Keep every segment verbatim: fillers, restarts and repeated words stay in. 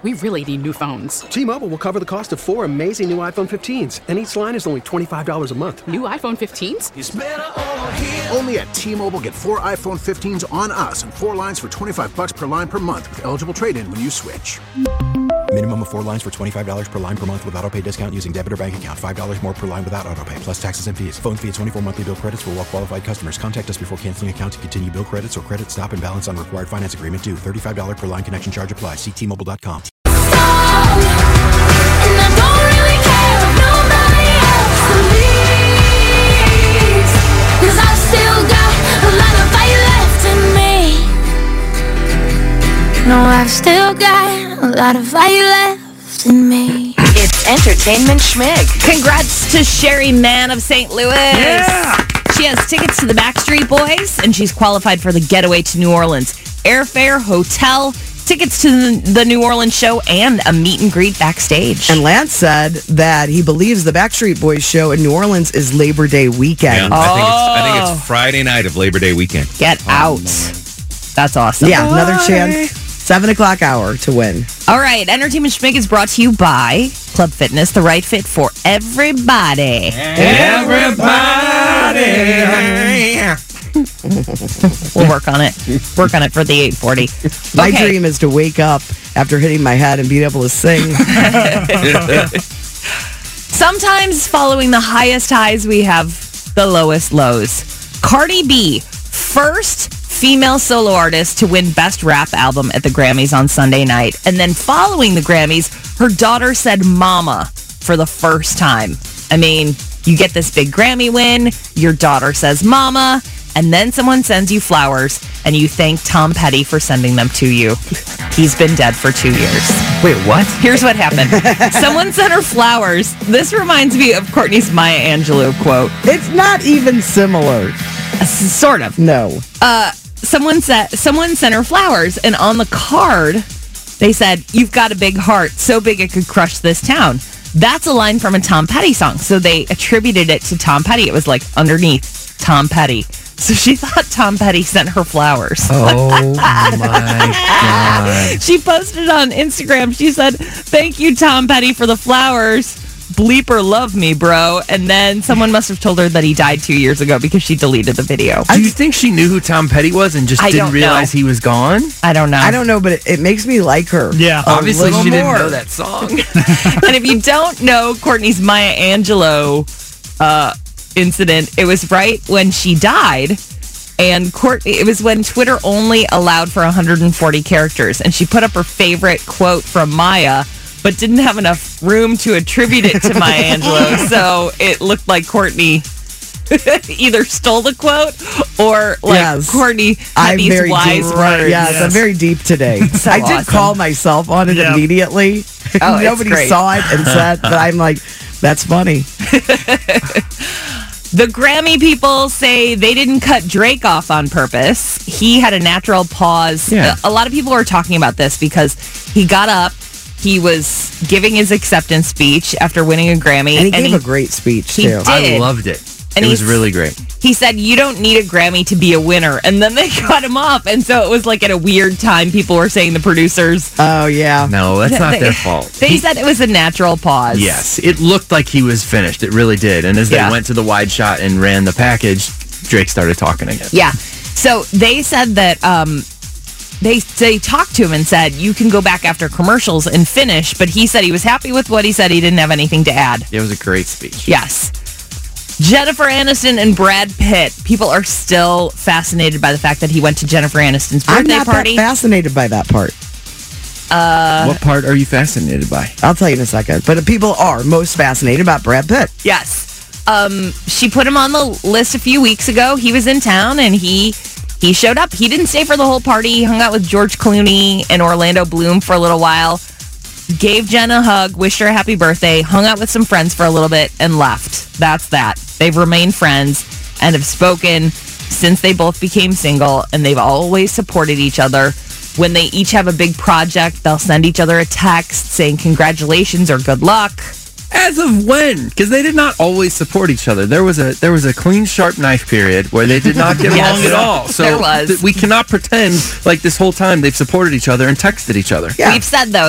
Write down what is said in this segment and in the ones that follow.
We really need new phones. T-Mobile will cover the cost of four amazing new iPhone fifteens, and each line is only twenty-five dollars a month. New iPhone fifteens? It's better over here. Only at T-Mobile, get four iPhone fifteens on us and four lines for twenty-five dollars per line per month with eligible trade-in when you switch. Minimum of four lines for twenty-five dollars per line per month with autopay discount using debit or bank account. five dollars more per line without autopay, plus taxes and fees. Phone fee at twenty-four monthly bill credits for well-qualified customers. Contact us before canceling account to continue bill credits or credit stop and balance on required finance agreement due. thirty-five dollars per line connection charge applies. See T Mobile dot com. No, I've still got a lot of fire left in me. It's Entertainment Schmig. Congrats to Sherry Mann of Saint Louis. Yeah! She has tickets to the Backstreet Boys, and she's qualified for the getaway to New Orleans. Airfare, hotel, tickets to the New Orleans show, and a meet and greet backstage. And Lance said that he believes the Backstreet Boys show in New Orleans is Labor Day weekend. Yeah, oh. I, think it's, I think it's Friday night of Labor Day weekend. Get oh, out. Man. That's awesome. Yeah, another chance. Seven o'clock hour to win. All right, Entertainment Schmig is brought to you by Club Fitness, the right fit for everybody. Everybody. We'll work on it. Work on it for the eight forty. My Okay. dream is to wake up after hitting my head and be able to sing. Sometimes following the highest highs, we have the lowest lows. Cardi B, first female solo artist to win Best Rap Album at the Grammys on Sunday night. And then following the Grammys, her daughter said mama for the first time. I mean, you get this big Grammy win, your daughter says mama, and then someone sends you flowers, and you thank Tom Petty for sending them to you. He's been dead for two years. Wait, what? Here's what happened. Someone sent her flowers. This reminds me of Courtney's Maya Angelou quote. It's not even similar. Uh, sort of. No. Uh, someone said someone sent her flowers, and on the card, they said, "You've got a big heart, so big it could crush this town." That's a line from a Tom Petty song. So they attributed it to Tom Petty. It was like underneath Tom Petty. So she thought Tom Petty sent her flowers. Oh, my God. She posted on Instagram. She said, "Thank you, Tom Petty, for the flowers. Bleeper love me, bro." And then someone must have told her that he died two years ago because she deleted the video. Do you think she knew who Tom Petty was and just I didn't don't realize know. he was gone? I don't know. I don't know, but it, it makes me like her. Yeah, a obviously little she didn't more. know that song. And if you don't know Courtney's Maya Angelou uh, incident, it was right when she died. And Courtney, it was when Twitter only allowed for one hundred forty characters. And she put up her favorite quote from Maya, but didn't have enough room to attribute it to Maya Angelou. So it looked like Courtney either stole the quote or like Yes. Courtney had I'm these very wise deep. words. Yes, I'm very deep today. So I did awesome. call myself on it Yeah. immediately. Oh, it's Nobody great. saw it and said, but I'm like, that's funny. The Grammy people say they didn't cut Drake off on purpose. He had a natural pause. Yeah. A lot of people are talking about this because he got up, he was giving his acceptance speech after winning a Grammy. And he gave a great speech, he too. did. I loved it. And it was he's- really great. He said, "You don't need a Grammy to be a winner." And then they cut him off. And so it was like at a weird time, people were saying, the producers. Oh, yeah. No, that's not they, their fault. They He- said it was a natural pause. Yes, it looked like he was finished. It really did. And as Yeah. they went to the wide shot and ran the package, Drake started talking again. Yeah. So they said that um, they they talked to him and said, "You can go back after commercials and finish." But he said he was happy with what he said. He didn't have anything to add. It was a great speech. Yes. Jennifer Aniston and Brad Pitt. People are still fascinated by the fact that he went to Jennifer Aniston's I'm birthday not party. that fascinated by that part. Uh, what part are you fascinated by? I'll tell you in a second. But people are most fascinated about Brad Pitt. Yes. Um, she put him on the list a few weeks ago. He was in town and he he showed up. He didn't stay for the whole party. He hung out with George Clooney and Orlando Bloom for a little while. Gave Jen a hug, wished her a happy birthday, hung out with some friends for a little bit, and left. That's that. They've remained friends and have spoken since they both became single, and they've always supported each other. When they each have a big project, they'll send each other a text saying congratulations or good luck. As of when? Because they did not always support each other. There was a there was a clean, sharp knife period where they did not get Yes, along at all. So there was. th- we cannot pretend like this whole time they've supported each other and texted each other. Yeah. We've said, though, that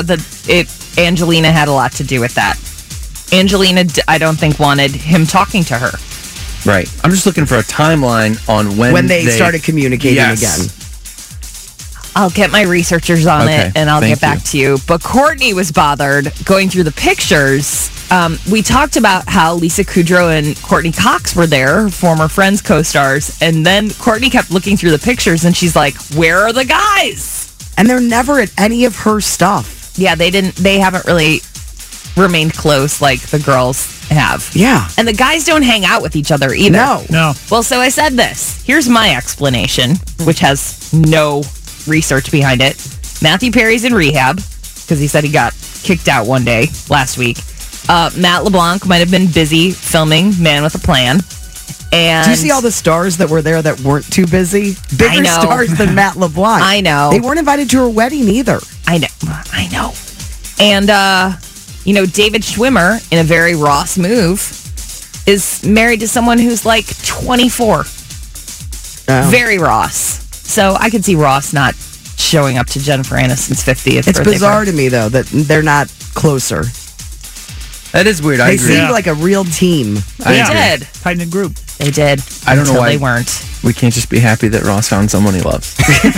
it Angelina had a lot to do with that. Angelina, d- I don't think, wanted him talking to her. Right. I'm just looking for a timeline on when When they, started communicating Yes. again. I'll get my researchers on Okay, it and I'll thank get back you. to you. But Courtney was bothered going through the pictures. Um, we talked about how Lisa Kudrow and Courtney Cox were there, former Friends co-stars. And then Courtney kept looking through the pictures and she's like, where are the guys? And they're never at any of her stuff. Yeah, they didn't, they haven't really remained close like the girls have. Yeah. And the guys don't hang out with each other either. No. No. Well, so I said this. Here's my explanation, which has no research behind it. Matthew Perry's in rehab because he said he got kicked out one day last week. Uh, Matt LeBlanc might have been busy filming Man with a Plan. And Do you see all the stars that were there that weren't too busy? I Bigger know. stars than Matt LeBlanc. I know. They weren't invited to her wedding either. I know. I know. And, uh, you know, David Schwimmer, in a very Ross move, is married to someone who's like twenty-four. Oh. Very Ross. So I could see Ross not showing up to Jennifer Aniston's fiftieth It's birthday bizarre party. to me, though, that they're not closer. That is weird. I They agree. seem Yeah. like a real team. They I agree. did. Tight-knit group. They did. I don't know until why- they weren't. We can't just be happy that Ross found someone he loves.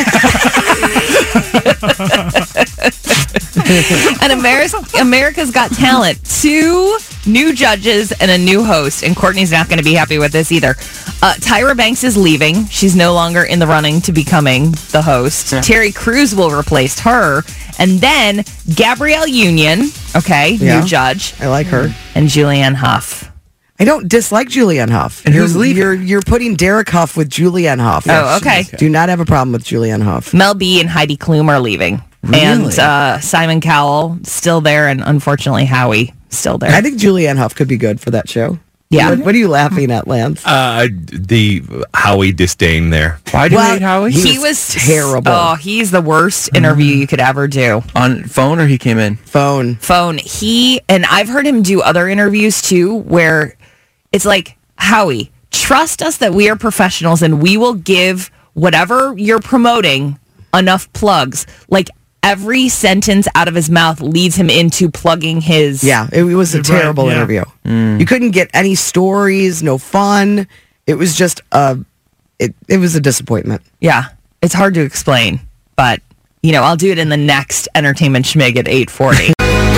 And America's, America's Got Talent. Two new judges and a new host. And Courtney's not going to be happy with this either. Uh, Tyra Banks is leaving. She's no longer in the running to becoming the host. Terry Crews will replace her. And then Gabrielle Union, okay, Yeah. new judge. I like her. And Julianne Hough. I don't dislike Julianne Hough. And who's you're, leaving? You're, you're putting Derek Hough with Julianne Hough. Oh, okay. Do not have a problem with Julianne Hough. Mel B and Heidi Klum are leaving. And uh, Simon Cowell still there. And unfortunately, Howie still there. I think Julianne Hough could be good for that show. Yeah. What, what are you laughing at, Lance? Uh, the Howie disdain there. Why do you Well, hate Howie? he- He was terrible. Oh, he's the worst interview you could ever do. On phone or he came in? Phone. Phone. He, and I've heard him do other interviews too, where it's like, Howie, trust us that we are professionals and we will give whatever you're promoting enough plugs. Like every sentence out of his mouth leads him into plugging his. Yeah, it, was a Right, terrible yeah. interview. Mm. You couldn't get any stories, no fun. It was just a, it, it was a disappointment. Yeah. It's hard to explain, but you know, I'll do it in the next Entertainment Schmig at eight forty.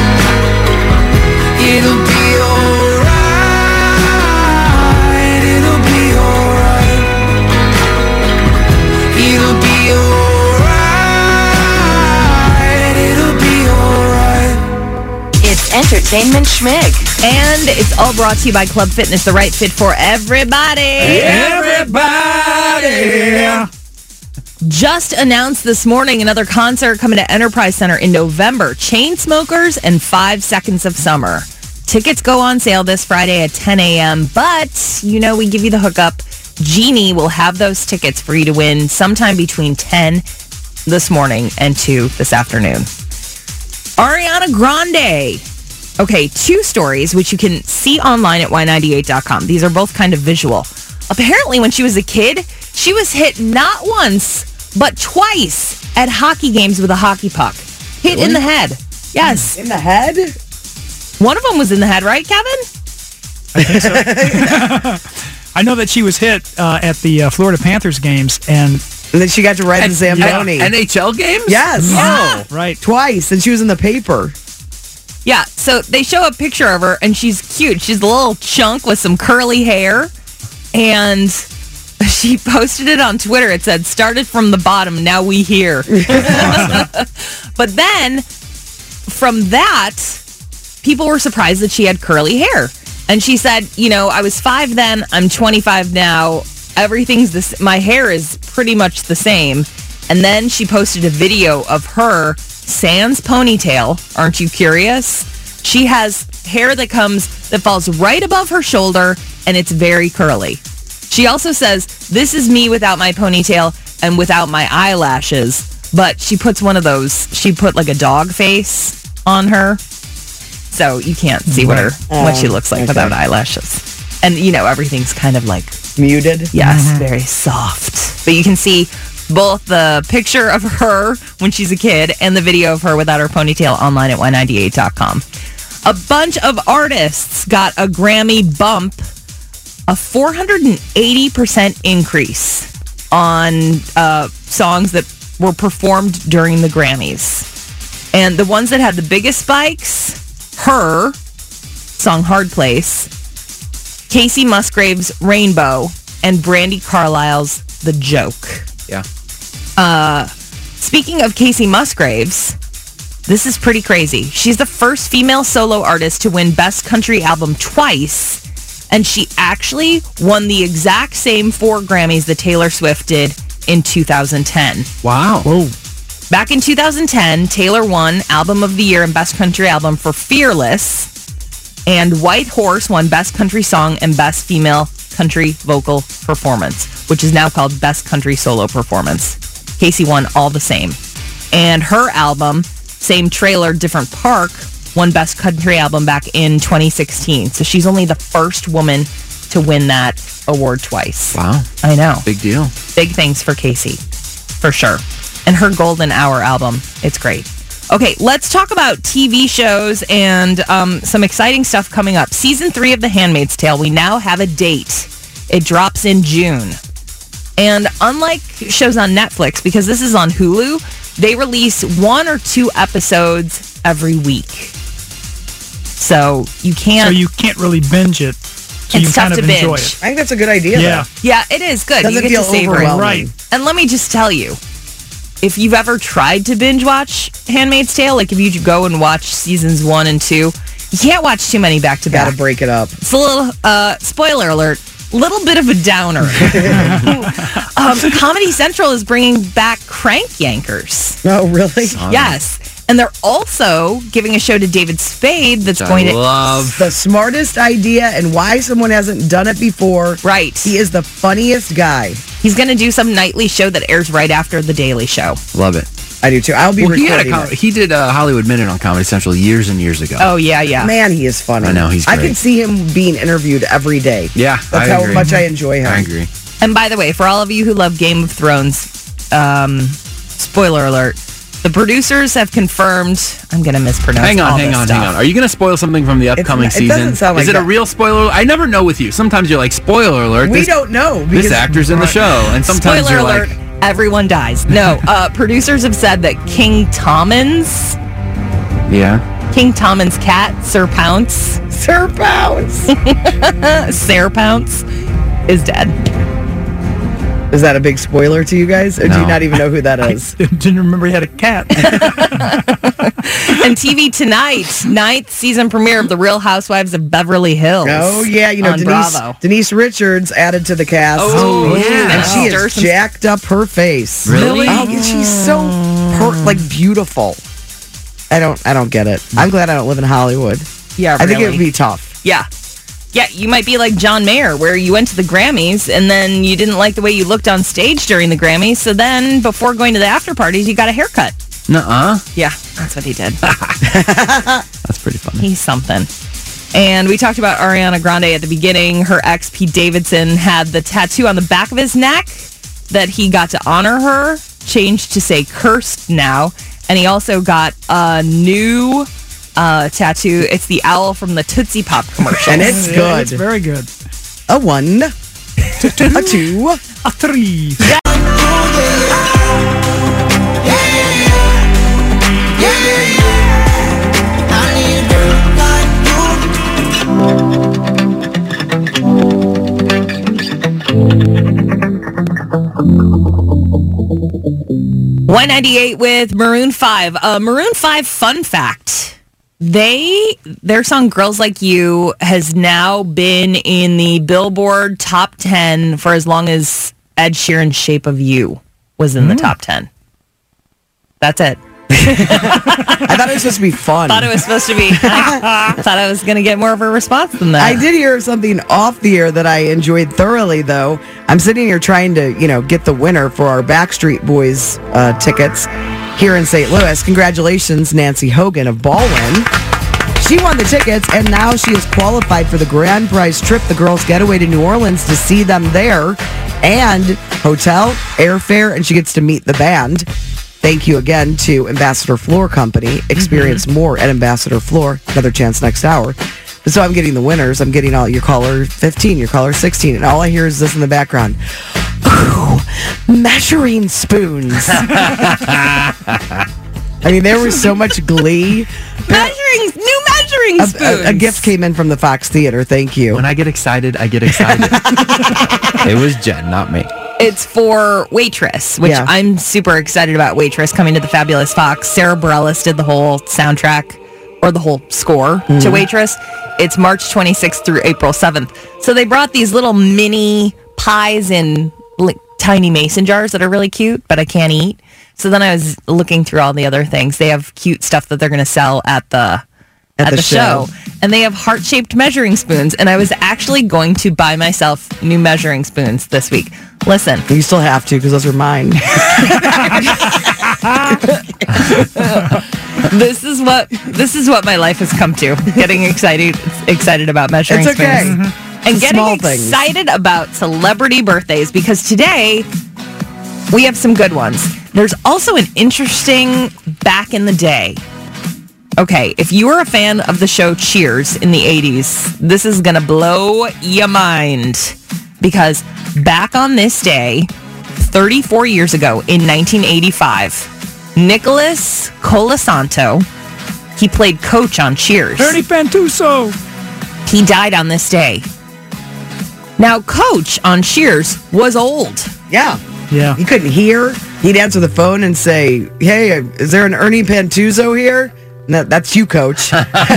It'll be alright. It'll be alright. It'll be alright. It'll be alright. It's Entertainment Schmig. And it's all brought to you by Club Fitness, the right fit for everybody. Everybody. Just announced this morning another concert coming to Enterprise Center in November. Chainsmokers and Five Seconds of Summer. Tickets go on sale this Friday at ten a.m. But, you know, we give you the hookup. Jeannie will have those tickets for you to win sometime between ten this morning and two this afternoon. Ariana Grande. Okay, two stories which you can see online at Y ninety-eight dot com. These are both kind of visual. Apparently, when she was a kid, she was hit not once, but twice at hockey games with a hockey puck. Hit in the head. Yes. In the head? One of them was in the head, right, Kevin? I think so. I know that she was hit uh, at the uh, Florida Panthers games, and And then she got to ride the Zamboni. N H L games? Yes. Yeah. right. Twice. And she was in the paper. Yeah, so they show a picture of her, and she's cute. She's a little chunk with some curly hair, and she posted it on Twitter. It said, started from the bottom, now we here. But then, from that, people were surprised that she had curly hair. And she said, you know, I was five then, I'm twenty-five now. Everything's this. My hair is pretty much the same. And then she posted a video of her sans ponytail. Aren't you curious? She has hair that comes, that falls right above her shoulder, and it's very curly. She also says, this is me without my ponytail and without my eyelashes. But she puts one of those, she put like a dog face on her. So you can't see what her what she looks like okay. without eyelashes. And, you know, everything's kind of like Muted. Yes, very soft. But you can see both the picture of her when she's a kid and the video of her without her ponytail online at Y ninety-eight dot com. A bunch of artists got a Grammy bump, a four hundred eighty percent increase on uh, songs that were performed during the Grammys. And the ones that had the biggest spikes, Her, song Hard Place, Casey Musgraves' Rainbow, and Brandi Carlile's The Joke. Yeah. Uh, speaking of Casey Musgraves, this is pretty crazy. She's the first female solo artist to win Best Country Album twice, and she actually won the exact same four Grammys that Taylor Swift did in two thousand ten. Wow. Whoa. Back in two thousand ten, Taylor won Album of the Year and Best Country Album for Fearless, and White Horse won Best Country Song and Best Female Country Vocal Performance, which is now called Best Country Solo Performance. Casey won all the same. And her album, same trailer, different park, won Best Country Album back in twenty sixteen. So she's only the first woman to win that award twice. Wow. I know. Big deal. Big things for Casey, for sure. And her Golden Hour album, it's great. Okay, let's talk about T V shows and um, some exciting stuff coming up. Season three of The Handmaid's Tale, we now have a date. It drops in June. And unlike shows on Netflix, because this is on Hulu, they release one or two episodes every week. So you can't... So you can't really binge it. So It's you tough kind of to enjoy binge. it. I think that's a good idea. Yeah. though. Yeah, it is good. Doesn't you get feel to savor it. overwhelming. Right. And let me just tell you, if you've ever tried to binge watch Handmaid's Tale, like if you go and watch seasons one and two, you can't watch too many back to back. Gotta break it up. It's a little, uh, spoiler alert, little bit of a downer. um, Comedy Central is bringing back Crank Yankers. Oh, really? Yes. And they're also giving a show to David Spade that's I going to... love. The smartest idea and why someone hasn't done it before. Right. He is the funniest guy. He's going to do some nightly show that airs right after The Daily Show. Love it. I do too. I'll be Well, he had a recording com- it. he did uh, Hollywood Minute on Comedy Central years and years ago. Oh, yeah, yeah. Man, he is funny. I know, he's I great. can see him being interviewed every day. Yeah, That's I how agree. much I enjoy him. I agree. And by the way, for all of you who love Game of Thrones, um, spoiler alert, the producers have confirmed... I'm going to mispronounce Hang on, all hang this on, stuff. hang on. Are you going to spoil something from the upcoming not- it season? doesn't sound Is like it a that. real spoiler? I never know with you. Sometimes you're like, spoiler alert. We this, don't know. This because- actor's in the show. And sometimes Spoiler you're alert, like... everyone dies. No, uh, producers have said that King Tommen's, Yeah. King Tommen's cat, Sir Pounce, Sir Pounce. Sir Pounce, is dead. Is that a big spoiler to you guys? Or do No. you not even know who that is? Didn't remember he had a cat. And T V tonight, ninth season premiere of The Real Housewives of Beverly Hills. Oh, yeah. You know, on Denise, Bravo. Denise Richards added to the cast. Oh, yeah. And she Stir has some- jacked up her face. Really? Oh, and she's so, per- like, beautiful. I don't I don't get it. I'm glad I don't live in Hollywood. Yeah, I think it really. would be tough. Yeah. Yeah, you might be like John Mayer, where you went to the Grammys and then you didn't like the way you looked on stage during the Grammys. So then before going to the after parties, you got a haircut. Nuh-uh. Yeah, that's what he did. That's pretty funny. He's something. And we talked about Ariana Grande at the beginning. Her ex, Pete Davidson, had the tattoo on the back of his neck that he got to honor her, changed to say cursed now. And he also got a new uh, tattoo. It's the owl from the Tootsie Pop commercial. And it's Yeah, good. It's very good. A one, a two, A three. one ninety-eight with Maroon five. Uh, Maroon five fun fact. They, their song Girls Like You has now been in the Billboard top ten for as long as Ed Sheeran's Shape of You was in the top ten. That's it. I thought it was supposed to be fun. Thought it was supposed to be. I thought I was going to get more of a response than that. I did hear something off the air that I enjoyed thoroughly, though. I'm sitting here trying to, you know, get the winner for our Backstreet Boys uh, tickets here in Saint Louis. Congratulations, Nancy Hogan of Baldwin. she won the tickets, and now she is qualified for the grand prize trip, the girls' getaway to New Orleans, to see them there, and hotel, airfare, and she gets to meet the band. Thank you again to Ambassador Floor Company. Experience mm-hmm. more at Ambassador Floor. Another chance next hour. So I'm getting the winners. I'm getting all your caller fifteen, your caller sixteen, and all I hear is this in the background. Ooh, measuring spoons. I mean, there was so much glee. Measuring, new measuring spoons. A, a, a gift came in from the Fox Theater. Thank you. When I get excited, I get excited. It was Jen, not me. It's for Waitress, which Yeah. I'm super excited about. Waitress coming to the Fabulous Fox. Sarah Bareilles did the whole soundtrack or the whole score Mm-hmm. to Waitress. It's March twenty-sixth through April seventh. So they brought these little mini pies in like tiny mason jars that are really cute, but I can't eat. So then I was looking through all the other things. They have cute stuff that they're going to sell at the at, At the, the show. show. And they have heart-shaped measuring spoons. And I was actually going to buy myself new measuring spoons this week. Listen. You still have to because those are mine. This is what this is what my life has come to. Getting excited excited about measuring It's okay. spoons. Mm-hmm. And getting Small things. excited about celebrity birthdays, because today we have some good ones. There's also an interesting back in the day. Okay, if you were a fan of the show Cheers in the eighties, this is going to blow your mind, because back on this day, thirty-four years ago in nineteen eighty-five, Nicholas Colasanto, he played Coach on Cheers. Ernie Fantuso. He died on this day. Now, Coach on Cheers was old. Yeah. Yeah. He couldn't hear. He'd answer the phone and say, hey, is there an Ernie Pantuzo here? No, that's you, Coach.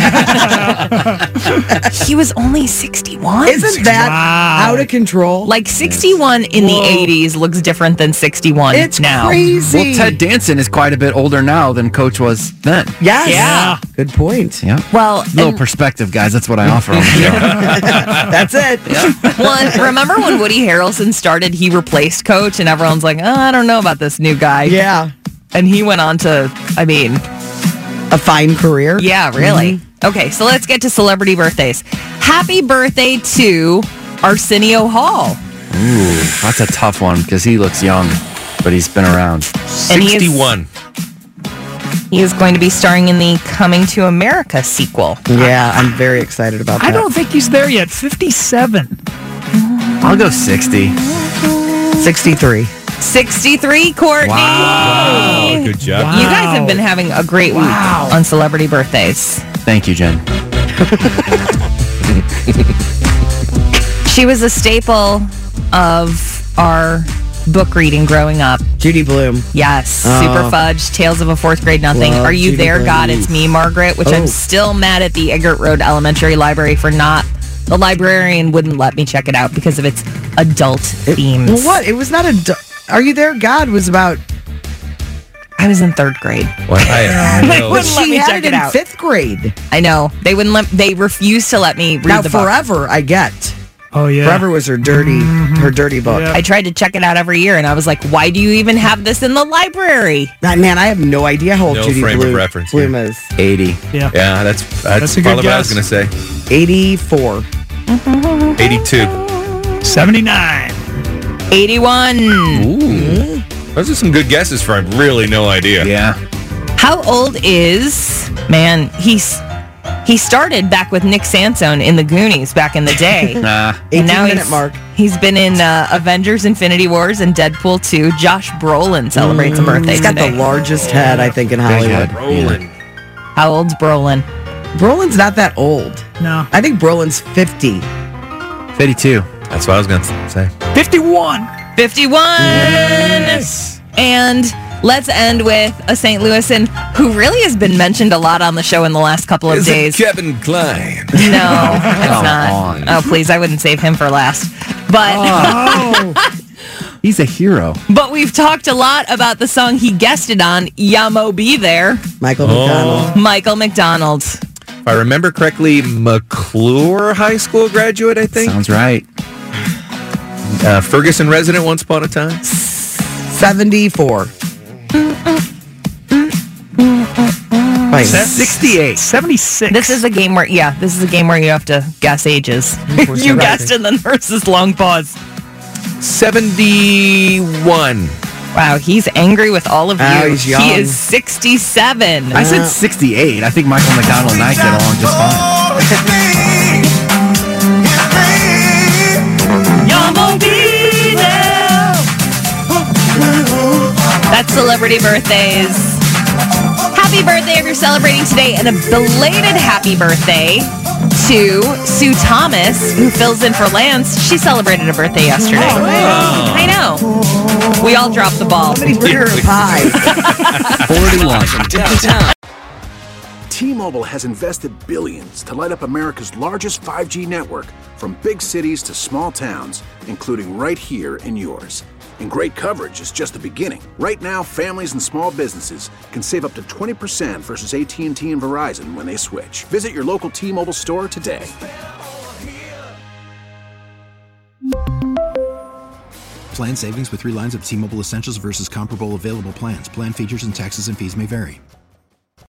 He was only sixty-one. Isn't that Wow. out of control? Like sixty-one in the Whoa. eighties looks different than sixty-one It's now. crazy. Well, Ted Danson is quite a bit older now than Coach was then. Yes. Yeah. Good point. Yeah. Well, Little and- perspective, guys. That's what I offer on the show. That's it. well, and remember when Woody Harrelson started, he replaced Coach, and everyone's like, oh, I don't know about this new guy. Yeah. And he went on to, I mean, A fine career. yeah, really. Okay, so let's get to celebrity birthdays. Happy birthday to Arsenio Hall. Ooh, that's a tough one because he looks young, but he's been around. And he is- sixty-one. He is going to be starring in the Coming to America sequel. Yeah, I'm very excited about that. I don't think he's there yet. fifty-seven. I'll go sixty. sixty-three. sixty-three, Courtney. Wow, good job. You guys have been having a great week Wow. on celebrity birthdays. Thank you, Jen. She was a staple of our book reading growing up. Judy Bloom. Yes, Oh. Super Fudge, Tales of a Fourth Grade Nothing. Love Are You Judy There, Blume. God? It's Me, Margaret, which Oh. I'm still mad at the Eggert Road Elementary Library for not. The librarian wouldn't let me check it out because of its adult It- themes. Well, what? It was not a. du- Are You There, God was about. I was in third grade. What? I have They no- wouldn't let She me had check it it in out. fifth grade. I know. They wouldn't let. They refused to let me read Now, the book. Forever, I get. Oh, yeah. Forever was her dirty, her dirty book. Yeah. I tried to check it out every year, and I was like, "Why do you even have this in the library?" That- man, I have no idea how old No Judy frame of Bloom, reference Bloom here. is. eighty. Yeah. Yeah, that's that's, That's a good probably what I was guess. going to say. eighty-four. eighty-two. seventy-nine. eighty-one. Ooh. Those are some good guesses for I really no idea. Yeah. How old is man? He's he started back with Nick Sansone in the Goonies back in the day. Nah. eighteen And now minute he's, mark. he's been in uh, Avengers Infinity Wars and Deadpool two. Josh Brolin celebrates a birthday He's got today. the largest head, I think, in Big Hollywood. head. Rolling. How old's Brolin? Brolin's not that old. No. I think Brolin's fifty. fifty-two. That's what I was going to say. fifty-one. fifty-one. And let's end with a Saint Louisan who really has been mentioned a lot on the show in the last couple of Is days. it Kevin Klein? No, it's Come not. on. Oh, please, I wouldn't save him for last. But Oh. He's a hero. but we've talked a lot about the song he guested on, Yamo Be There, Michael Oh. McDonald. Michael McDonald. If I remember correctly, McClure High School graduate, I think. Sounds right. Uh, Ferguson resident once upon a time. seventy-four. Probably points. sixty-eight. seventy-six. This is a game where, yeah, this is a game where you have to guess ages. course You you're right. guessed, and then versus long pause. seventy-one. Wow, he's angry with all of you. Oh, he's young. He is sixty-seven. I said sixty-eight. I think Michael McDonald and I get along just fine. That's Celebrity Birthdays. Happy birthday if you're celebrating today, and a belated happy birthday to Sue Thomas, who fills in for Lance. She celebrated a birthday yesterday. Oh, man. I know. We all dropped the ball. Somebody bring her a pie. forty-one. T-Mobile has invested billions to light up America's largest five G network, from big cities to small towns, including right here in yours. And great coverage is just the beginning. Right now, families and small businesses can save up to twenty percent versus A T and T and Verizon when they switch. Visit your local T-Mobile store today. Plan savings with three lines of T-Mobile Essentials versus comparable available plans. Plan features and taxes and fees may vary.